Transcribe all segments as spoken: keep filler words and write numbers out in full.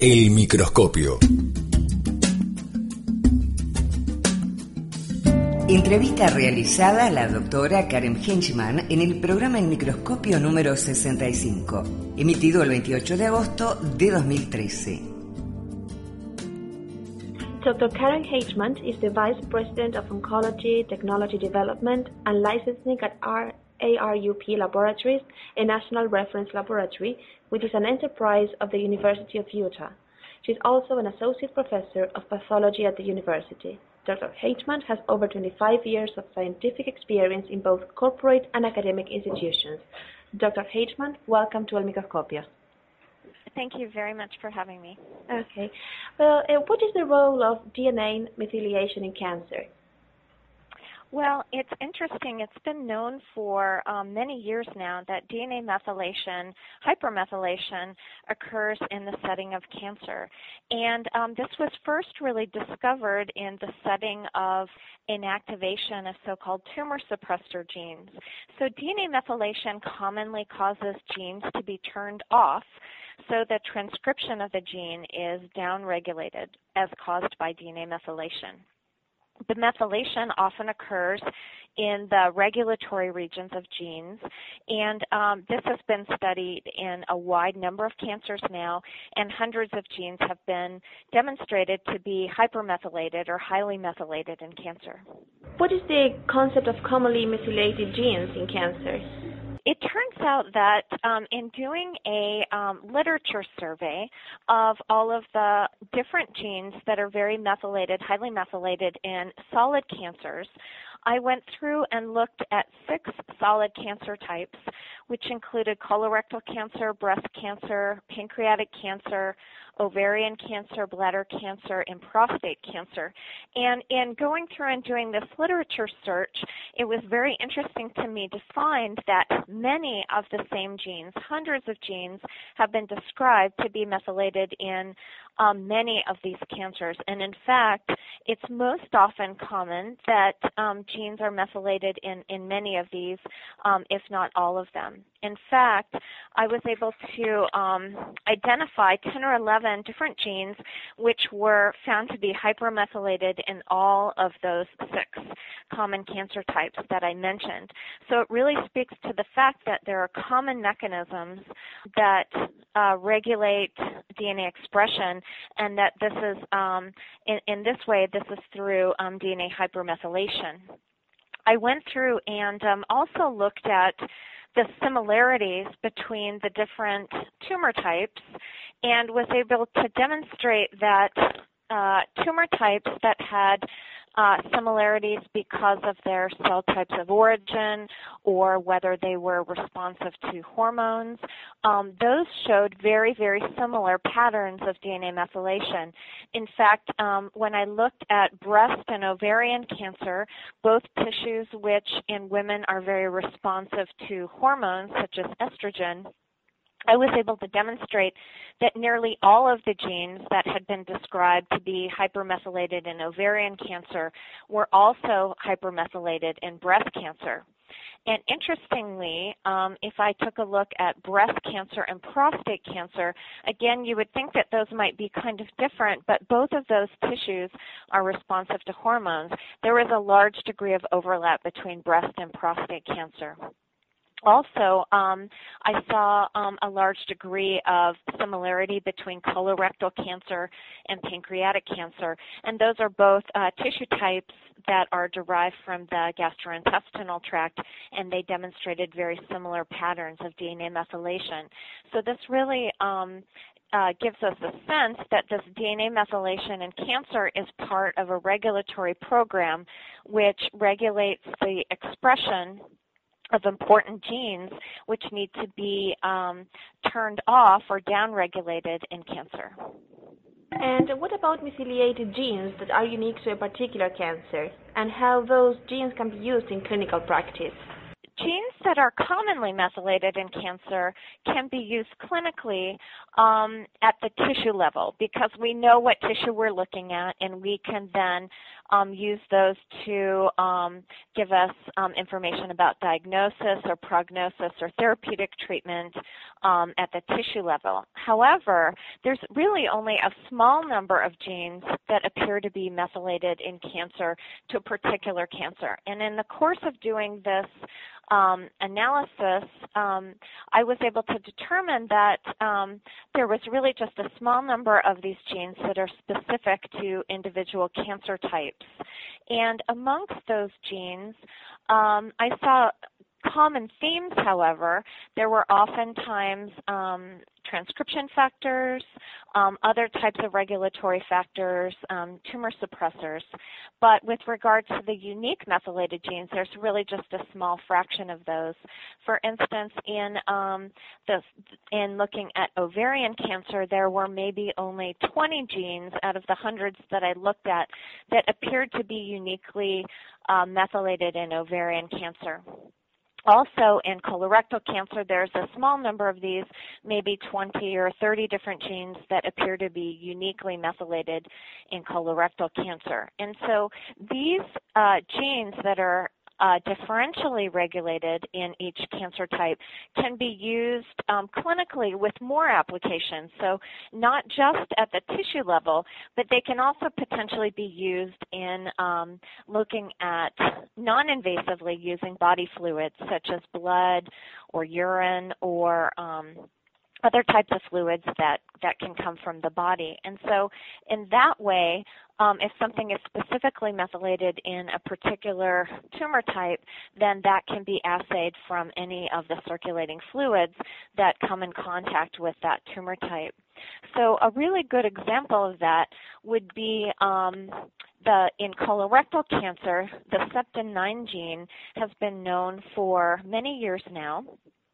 El microscopio. Entrevista realizada a la doctora Karen Henchman en el programa El Microscopio número sesenta y cinco, emitido el veintiocho de agosto de dos mil trece. Doctor Karen Henchman is the Vice President of Oncology, Technology Development and Licensing at A R U P Laboratories, a national reference laboratory, which is an enterprise of the University of Utah. She is also an Associate Professor of Pathology at the university. Doctor Henchman has over twenty-five years of scientific experience in both corporate and academic institutions. Doctor Henchman, welcome to El Microscopio. Thank you very much for having me. Okay. Well, uh, what is the role of D N A methylation in cancer? Well, it's interesting. It's been known for um, many years now that D N A methylation, hypermethylation, occurs in the setting of cancer. And um, this was first really discovered in the setting of inactivation of so-called tumor suppressor genes. So D N A methylation commonly causes genes to be turned off, so the transcription of the gene is downregulated as caused by D N A methylation. The methylation often occurs in the regulatory regions of genes, and um, this has been studied in a wide number of cancers now, and hundreds of genes have been demonstrated to be hypermethylated or highly methylated in cancer. What is the concept of commonly methylated genes in cancer? It turns out that um, in doing a um, literature survey of all of the different genes that are very methylated, highly methylated in solid cancers, I went through and looked at six solid cancer types, which included colorectal cancer, breast cancer, pancreatic cancer, ovarian cancer, bladder cancer, and prostate cancer. And in going through and doing this literature search, it was very interesting to me to find that many of the same genes, hundreds of genes, have been described to be methylated in um, many of these cancers. And in fact, it's most often common that um, genes are methylated in, in many of these, um, if not all of them. In fact, I was able to um, identify ten or eleven different genes which were found to be hypermethylated in all of those six common cancer types that I mentioned. So it really speaks to the fact that there are common mechanisms that uh, regulate D N A expression, and that this is, um, in, in this way, this is through um, D N A hypermethylation. I went through and um, also looked at the similarities between the different tumor types and was able to demonstrate that uh, tumor types that had uh, similarities because of their cell types of origin or whether they were responsive to hormones, um, those showed very, very similar patterns of D N A methylation. In fact, um, when I looked at breast and ovarian cancer, both tissues which in women are very responsive to hormones such as estrogen, I was able to demonstrate that nearly all of the genes that had been described to be hypermethylated in ovarian cancer were also hypermethylated in breast cancer. And interestingly, um, if I took a look at breast cancer and prostate cancer, again, you would think that those might be kind of different, but both of those tissues are responsive to hormones. There is a large degree of overlap between breast and prostate cancer. Also, um, I saw um, a large degree of similarity between colorectal cancer and pancreatic cancer, and those are both uh, tissue types that are derived from the gastrointestinal tract, and they demonstrated very similar patterns of D N A methylation. So this really um, uh, gives us a sense that this D N A methylation in cancer is part of a regulatory program which regulates the expression of important genes which need to be um, turned off or downregulated in cancer. And what about methylated genes that are unique to a particular cancer, and how those genes can be used in clinical practice? Genes that are commonly methylated in cancer can be used clinically um, at the tissue level because we know what tissue we're looking at, and we can then um, use those to um, give us um, information about diagnosis or prognosis or therapeutic treatment um, at the tissue level. However, there's really only a small number of genes that appear to be methylated in cancer to a particular cancer. And in the course of doing this um, analysis, um, I was able to determine that um, there was really just a small number of these genes that are specific to individual cancer types. And amongst those genes, um, I saw common themes, however. There were oftentimes um, transcription factors, um, other types of regulatory factors, um, tumor suppressors. But with regard to the unique methylated genes, there's really just a small fraction of those. For instance, in, um, the, in looking at ovarian cancer, there were maybe only twenty genes out of the hundreds that I looked at that appeared to be uniquely uh, methylated in ovarian cancer. Also, in colorectal cancer, there's a small number of these, maybe twenty or thirty different genes that appear to be uniquely methylated in colorectal cancer. And so these uh, genes that are Uh, differentially regulated in each cancer type can be used um, clinically with more applications. So not just at the tissue level, but they can also potentially be used in um, looking at non-invasively using body fluids such as blood or urine or um, other types of fluids that, that can come from the body. And so in that way, um, if something is specifically methylated in a particular tumor type, then that can be assayed from any of the circulating fluids that come in contact with that tumor type. So a really good example of that would be um, the, in colorectal cancer, the septin nine gene has been known for many years now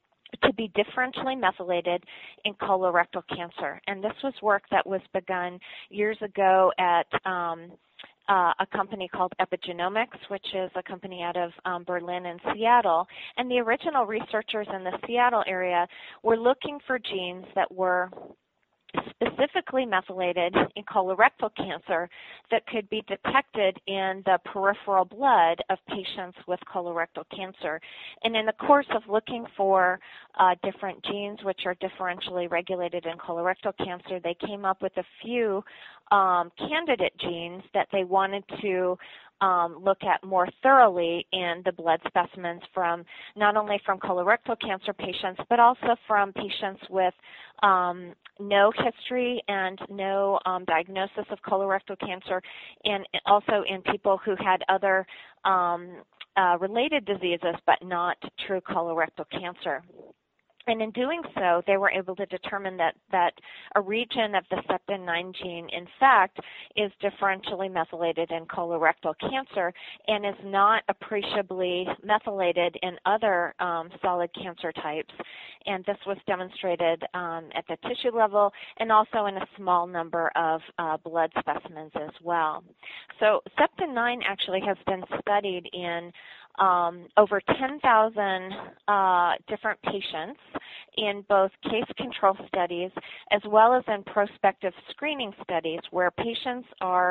to be differentially methylated in colorectal cancer. And this was work that was begun years ago at um, uh, a company called Epigenomics, which is a company out of um, Berlin and Seattle. And the original researchers in the Seattle area were looking for genes that were specifically methylated in colorectal cancer that could be detected in the peripheral blood of patients with colorectal cancer. And in the course of looking for uh, different genes which are differentially regulated in colorectal cancer, they came up with a few um, candidate genes that they wanted to Um, look at more thoroughly in the blood specimens from not only from colorectal cancer patients, but also from patients with um, no history and no um, diagnosis of colorectal cancer, and also in people who had other um, uh, related diseases but not true colorectal cancer. And in doing so, they were able to determine that, that a region of the septin nine gene, in fact, is differentially methylated in colorectal cancer and is not appreciably methylated in other um, solid cancer types. And this was demonstrated um, at the tissue level and also in a small number of uh, blood specimens as well. So septin nine actually has been studied in Um, over ten thousand uh, different patients in both case control studies as well as in prospective screening studies where patients are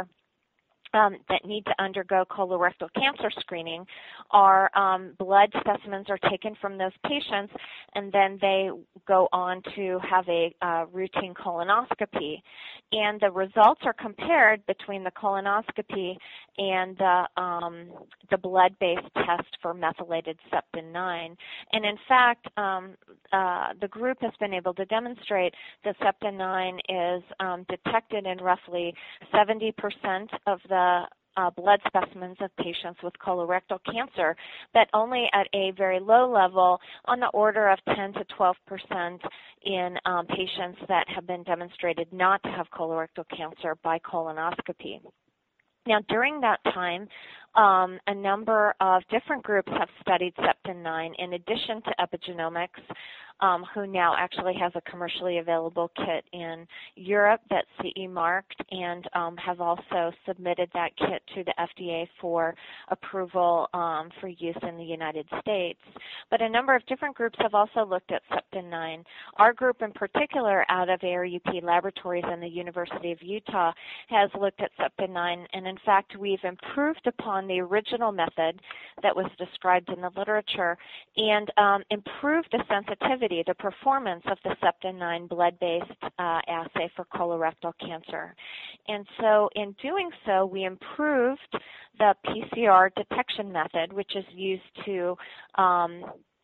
Um, that need to undergo colorectal cancer screening. Our um, blood specimens are taken from those patients, and then they go on to have a uh, routine colonoscopy. And the results are compared between the colonoscopy and the, um, the blood-based test for methylated septin nine. And in fact, um, uh, the group has been able to demonstrate that septin nine is um, detected in roughly seventy percent of the Uh, blood specimens of patients with colorectal cancer, but only at a very low level on the order of ten to twelve percent in um, patients that have been demonstrated not to have colorectal cancer by colonoscopy. Now, during that time, um, a number of different groups have studied septin nine in addition to epigenomics. um, who now actually has a commercially available kit in Europe that's C E marked, and um, have also submitted that kit to the F D A for approval um, for use in the United States. But a number of different groups have also looked at Septin nine. Our group in particular out of A R U P Laboratories and the University of Utah has looked at Septin nine, and in fact we've improved upon the original method that was described in the literature and um, improved the sensitivity, the performance of the Septin nine blood-based uh, assay for colorectal cancer. And so in doing so, we improved the P C R detection method, which is used to um,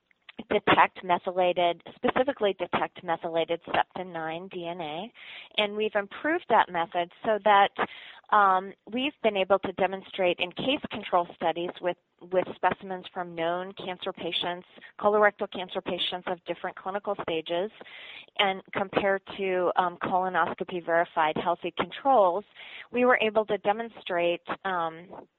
detect methylated, specifically detect methylated Septin nine D N A, and we've improved that method so that um, we've been able to demonstrate in case control studies with, with specimens from known cancer patients, colorectal cancer patients of different clinical stages, and compared to um, colonoscopy verified healthy controls, we were able to demonstrate um,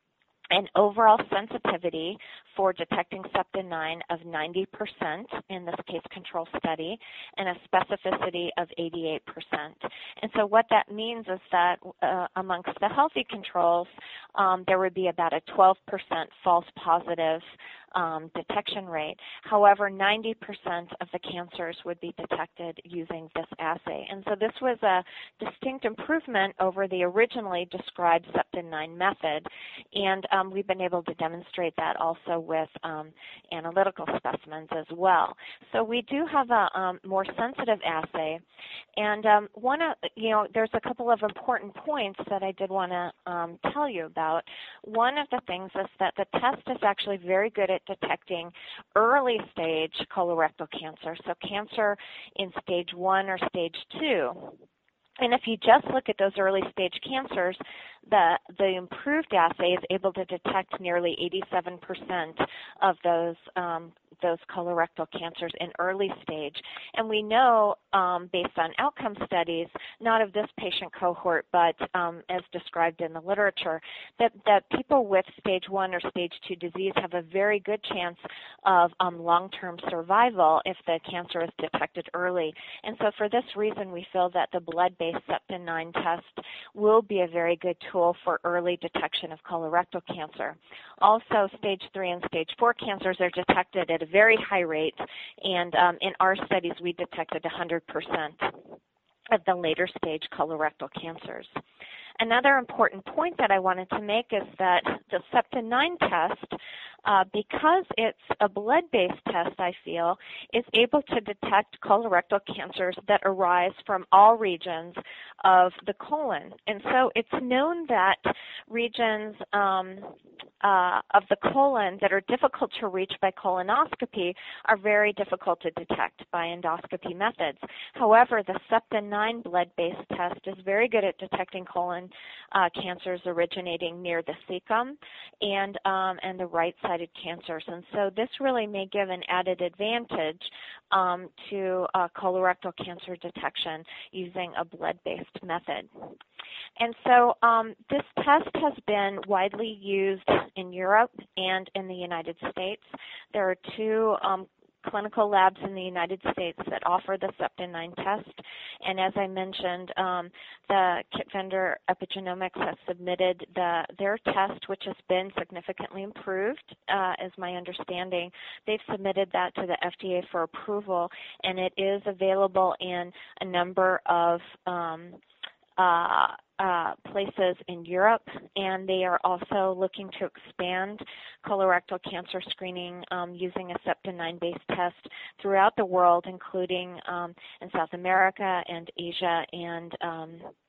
an overall sensitivity for detecting Septin nine of ninety percent in this case control study and a specificity of eighty-eight percent. And so what that means is that uh, amongst the healthy controls, um, there would be about a twelve percent false positive Um, detection rate. However, ninety percent of the cancers would be detected using this assay. And so this was a distinct improvement over the originally described Septin nine method. And um, we've been able to demonstrate that also with um, analytical specimens as well. So we do have a um, more sensitive assay. And um, one of, you know, there's a couple of important points that I did want to um, tell you about. One of the things is that the test is actually very good at detecting early stage colorectal cancer, so cancer in stage one or stage two. And if you just look at those early stage cancers, the, the improved assay is able to detect nearly eighty-seven percent of those um, those colorectal cancers in early stage. And we know, um, based on outcome studies, not of this patient cohort, but um, as described in the literature, that, that people with stage one or stage two disease have a very good chance of um, long-term survival if the cancer is detected early. And so for this reason, we feel that the blood-based Septin nine test will be a very good tool for early detection of colorectal cancer. Also, stage three and stage four cancers are detected at a very high rate, and um, in our studies, we detected one hundred percent of the later stage colorectal cancers. Another important point that I wanted to make is that the Septin nine test, uh, because it's a blood-based test, I feel, is able to detect colorectal cancers that arise from all regions of the colon. And so it's known that regions um, uh, of the colon that are difficult to reach by colonoscopy are very difficult to detect by endoscopy methods. However, the Septin nine blood-based test is very good at detecting colon Uh, cancers originating near the cecum and um, and the right-sided cancers, and so this really may give an added advantage um, to uh, colorectal cancer detection using a blood-based method. And so um, this test has been widely used in Europe and in the United States. There are two um, clinical labs in the United States that offer the Septin nine test. And as I mentioned, um, the kit vendor Epigenomics has submitted the, their test, which has been significantly improved, uh, is my understanding. They've submitted that to the F D A for approval, and it is available in a number of um, uh, uh, places in Europe, and they are also looking to expand colorectal cancer screening um, using a Septin nine based test throughout the world, including um, in South America and Asia and um,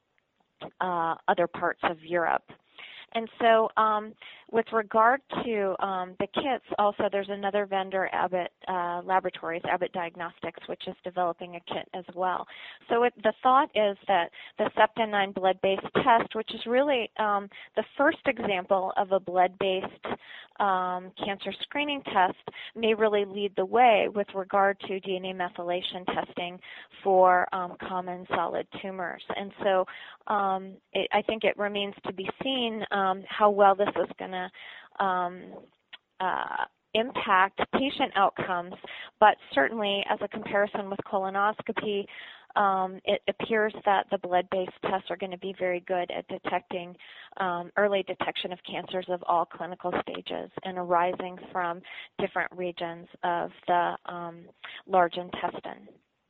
uh, other parts of Europe. And so um, with regard to um, the kits, also there's another vendor, Abbott uh, Laboratories, Abbott Diagnostics, which is developing a kit as well. So it, the thought is that the Septin nine blood-based test, which is really um, the first example of a blood-based um, cancer screening test, may really lead the way with regard to D N A methylation testing for um, common solid tumors. And so um, it, I think it remains to be seen um, how well this is going to um, uh, impact patient outcomes, but certainly as a comparison with colonoscopy, Um, it appears that the blood-based tests are going to be very good at detecting um, early detection of cancers of all clinical stages and arising from different regions of the um, large intestine.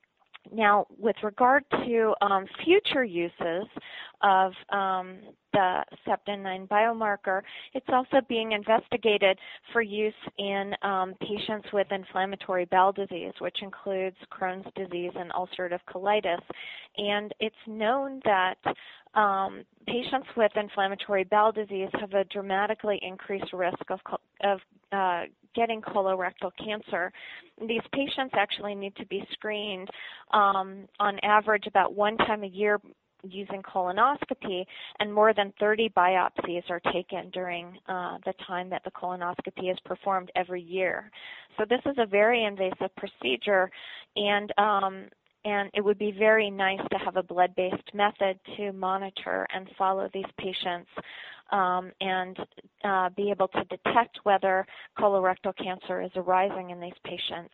Now, with regard to um, future uses of um, the Septin nine biomarker, it's also being investigated for use in um, patients with inflammatory bowel disease, which includes Crohn's disease and ulcerative colitis. And it's known that um, patients with inflammatory bowel disease have a dramatically increased risk of, of uh, getting colorectal cancer. These patients actually need to be screened um, on average about one time a year using colonoscopy, and more than thirty biopsies are taken during uh, the time that the colonoscopy is performed every year. So this is a very invasive procedure, and um, and it would be very nice to have a blood-based method to monitor and follow these patients um, and uh, be able to detect whether colorectal cancer is arising in these patients.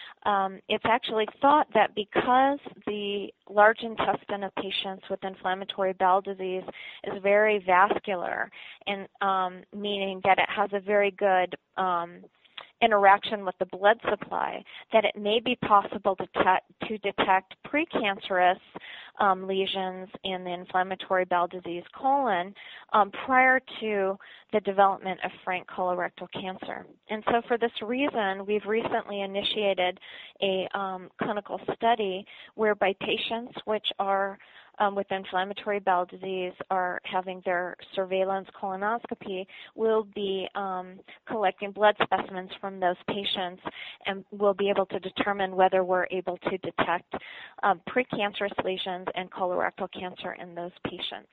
Um, it's actually thought that because the large intestine of patients with inflammatory bowel disease is very vascular, and um, meaning that it has a very good um, interaction with the blood supply, that it may be possible to, te- to detect precancerous um, lesions in the inflammatory bowel disease colon um, prior to the development of frank colorectal cancer. And so for this reason, we've recently initiated a um, clinical study whereby patients which are Um, with inflammatory bowel disease are having their surveillance colonoscopy will be um, collecting blood specimens from those patients, and we'll be able to determine whether we're able to detect um, precancerous lesions and colorectal cancer in those patients.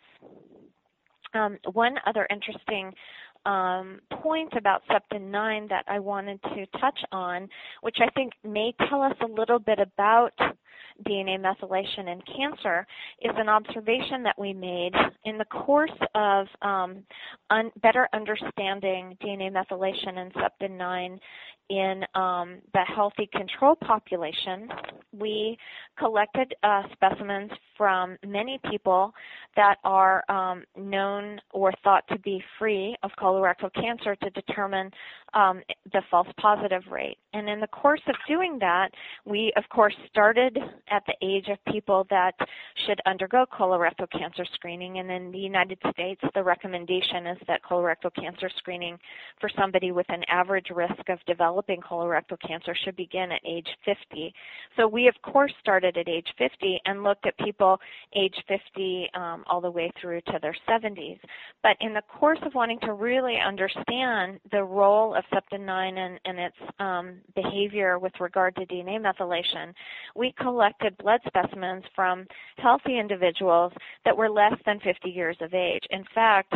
Um, one other interesting um, point about Septin nine that I wanted to touch on, which I think may tell us a little bit about D N A methylation in cancer, is an observation that we made in the course of um, un better understanding D N A methylation in Septin nine in um, the healthy control population. We collected uh, specimens from many people that are um, known or thought to be free of colorectal cancer to determine um, the false positive rate. And in the course of doing that, we, of course, started at the age of people that should undergo colorectal cancer screening. And in the United States, the recommendation is that colorectal cancer screening for somebody with an average risk of developing colorectal cancer should begin at age fifty. So we, of course, started at age fifty and looked at people age fifty um, all the way through to their seventies. But in the course of wanting to really understand the role of Septin nine and, and its um, behavior with regard to D N A methylation, we collected blood specimens from healthy individuals that were less than fifty years of age. In fact,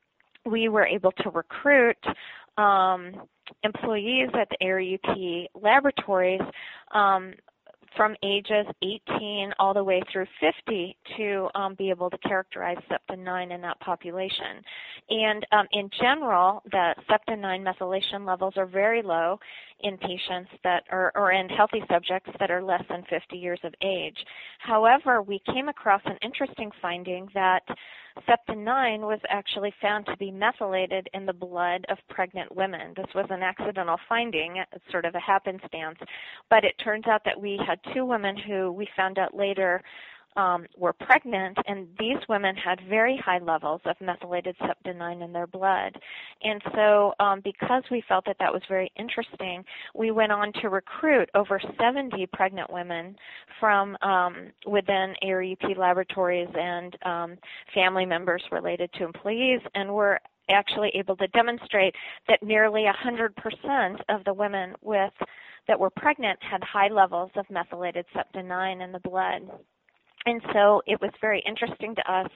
we were able to recruit um, employees at the A R U P laboratories um, from ages eighteen all the way through fifty to um, be able to characterize Septin nine in that population. And um, in general, the Septin nine methylation levels are very low in patients that are, or in healthy subjects that are less than fifty years of age. However, we came across an interesting finding that Septin nine was actually found to be methylated in the blood of pregnant women. This was an accidental finding, sort of a happenstance, but it turns out that we had two women who we found out later Um, were pregnant, and these women had very high levels of methylated Septin nine in their blood. And so um, because we felt that that was very interesting, we went on to recruit over seventy pregnant women from um, within A R U P laboratories and um, family members related to employees, and were actually able to demonstrate that nearly one hundred percent of the women with that were pregnant had high levels of methylated Septin nine in the blood. And so it was very interesting to us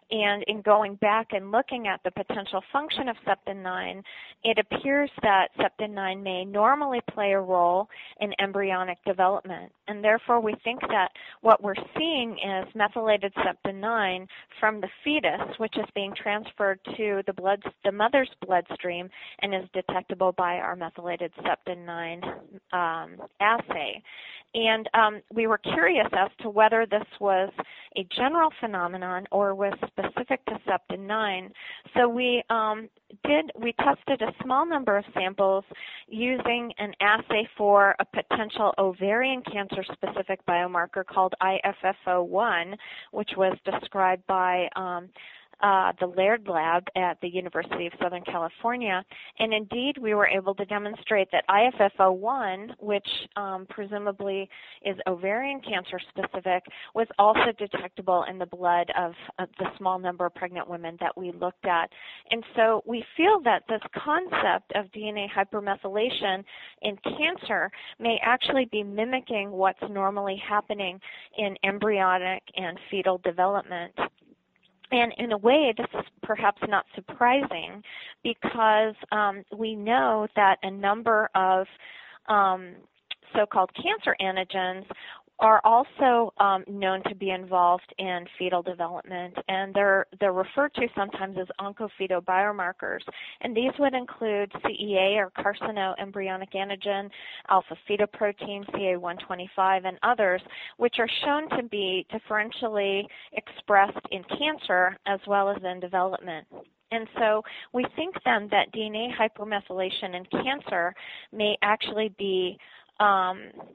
And in going back and looking at the potential function of septin nine, it appears that septin nine may normally play a role in embryonic development. And therefore, we think that what we're seeing is methylated septin nine from the fetus, which is being transferred to the blood, the mother's bloodstream, and is detectable by our methylated septin nine um, assay. And um, we were curious as to whether this was a general phenomenon or was specific to septin nine. So we um, did we tested a small number of samples using an assay for a potential ovarian cancer specific biomarker called I F F O one, which was described by um, Uh, the Laird Lab at the University of Southern California. And indeed, we were able to demonstrate that I F F O one, which um, presumably is ovarian cancer specific, was also detectable in the blood of, of the small number of pregnant women that we looked at. And so we feel that this concept of D N A hypermethylation in cancer may actually be mimicking what's normally happening in embryonic and fetal development. And in a way, this is perhaps not surprising because um, we know that a number of um, so-called cancer antigens are also um, known to be involved in fetal development, and they're, they're referred to sometimes as oncofetal biomarkers. And these would include C E A, or carcinoembryonic antigen, alpha-fetoprotein, C A one twenty-five, and others, which are shown to be differentially expressed in cancer as well as in development. And so we think then that D N A hypermethylation in cancer may actually be um,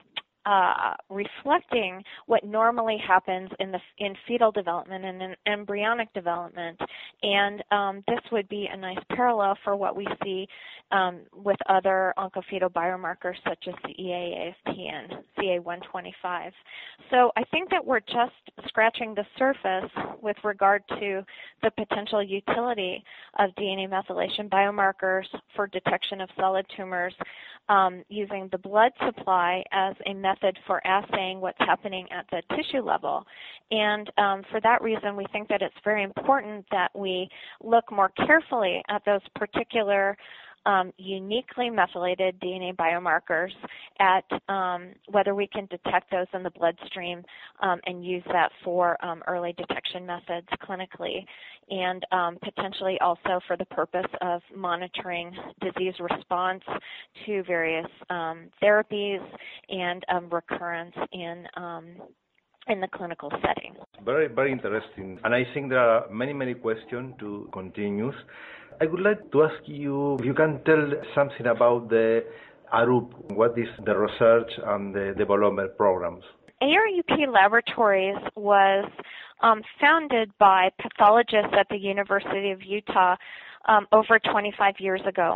Uh, reflecting what normally happens in the in fetal development and in embryonic development, and um, this would be a nice parallel for what we see um, with other oncofetal biomarkers such as C E A, A F P, and C A one twenty-five. So I think that we're just scratching the surface with regard to the potential utility of D N A methylation biomarkers for detection of solid tumors um, using the blood supply as a method for assaying what's happening at the tissue level. And um, for that reason, we think that it's very important that we look more carefully at those particular um, uniquely methylated D N A biomarkers, at um, whether we can detect those in the bloodstream um, and use that for um, early detection methods clinically, and um, potentially also for the purpose of monitoring disease response to various um, therapies and um, recurrence in um, in the clinical setting. Very, very interesting. And I think there are many, many questions to continue. I would like to ask you if you can tell something about the A R U P. What is the research and the development programs? A R U P Laboratories was um, founded by pathologists at the University of Utah um, over twenty-five years ago.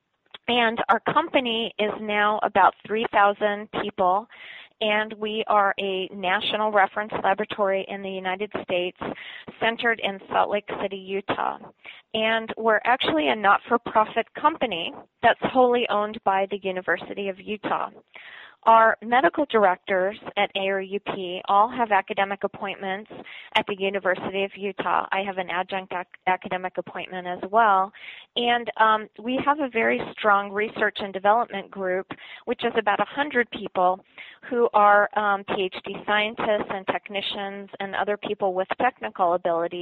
And our company is now about three thousand people, and we are a national reference laboratory in the United States centered in Salt Lake City, Utah. And we're actually a not-for-profit company that's wholly owned by the University of Utah. Our medical directors at A R U P all have academic appointments at the University of Utah. I have an adjunct ac academic appointment as well. And um, we have a very strong research and development group, which is about one hundred people who are um, PhD scientists and technicians and other people with technical ability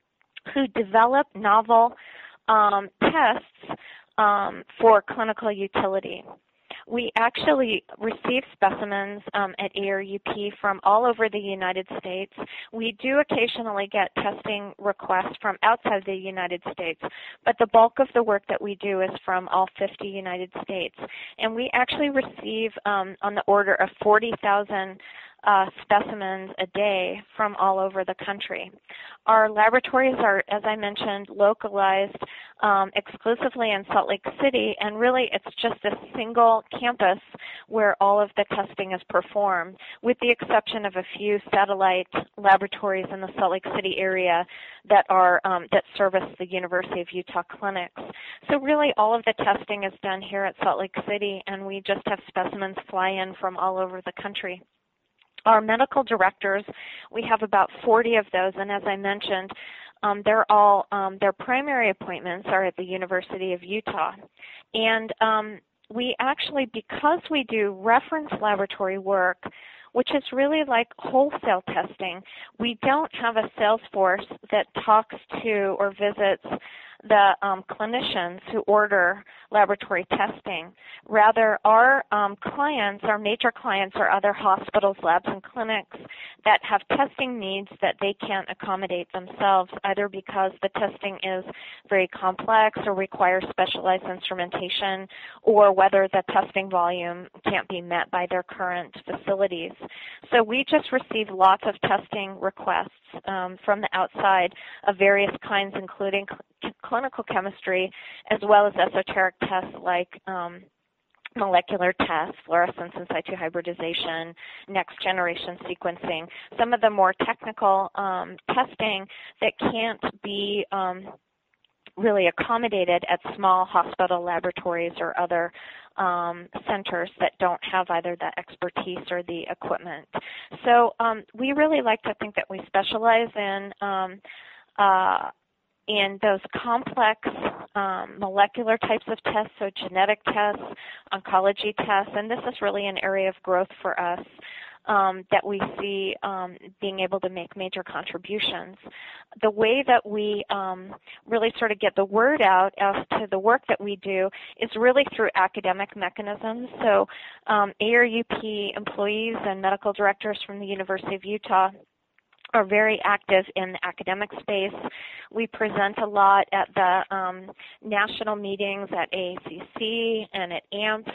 who develop novel um, tests um, for clinical utility. We actually receive specimens um, at A R U P from all over the United States. We do occasionally get testing requests from outside the United States, but the bulk of the work that we do is from all fifty United States. And we actually receive um, on the order of forty thousand Uh, specimens a day from all over the country. Our laboratories are, as I mentioned, localized um, exclusively in Salt Lake City, and really it's just a single campus where all of the testing is performed, with the exception of a few satellite laboratories in the Salt Lake City area that are um, that service the University of Utah clinics. So really all of the testing is done here at Salt Lake City, and we just have specimens fly in from all over the country. Our medical directors, we have about forty of those, and as I mentioned, Um, they're all, um, their primary appointments are at the University of Utah. And um, we actually, because we do reference laboratory work, which is really like wholesale testing, we don't have a sales force that talks to or visits the um, clinicians who order laboratory testing. Rather, our um, clients, our major clients, are other hospitals, labs, and clinics that have testing needs that they can't accommodate themselves, either because the testing is very complex or requires specialized instrumentation, or whether the testing volume can't be met by their current facilities. So we just receive lots of testing requests um, from the outside of various kinds, including cl- clinical chemistry, as well as esoteric tests like um, molecular tests, fluorescence in situ hybridization, next-generation sequencing, some of the more technical um, testing that can't be um, really accommodated at small hospital laboratories or other um, centers that don't have either the expertise or the equipment. So um, we really like to think that we specialize in um, uh, in those complex um, molecular types of tests, so genetic tests, oncology tests, and this is really an area of growth for us um, that we see um, being able to make major contributions. The way that we um, really sort of get the word out as to the work that we do is really through academic mechanisms. So um, A R U P employees and medical directors from the University of Utah are very active in the academic space. We present a lot at the um, national meetings at A A C C and at A M P,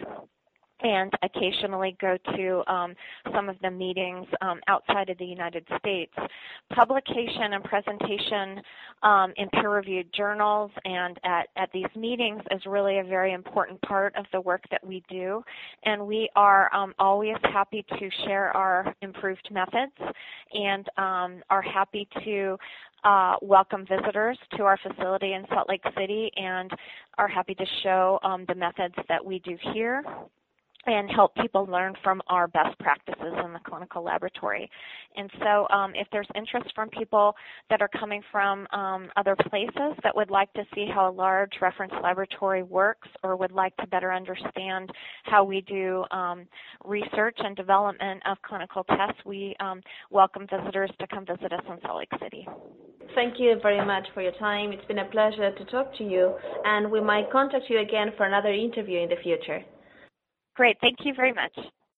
and occasionally go to um, some of the meetings um, outside of the United States. Publication and presentation um, in peer-reviewed journals and at, at these meetings is really a very important part of the work that we do, and we are um, always happy to share our improved methods and um, are happy to Uh, welcome visitors to our facility in Salt Lake City and are happy to show um, the methods that we do here and help people learn from our best practices in the clinical laboratory. And so um, if there's interest from people that are coming from um, other places that would like to see how a large reference laboratory works or would like to better understand how we do um, research and development of clinical tests, we um, welcome visitors to come visit us in Salt Lake City. Thank you very much for your time. It's been a pleasure to talk to you, and we might contact you again for another interview in the future. Great. Thank you very much.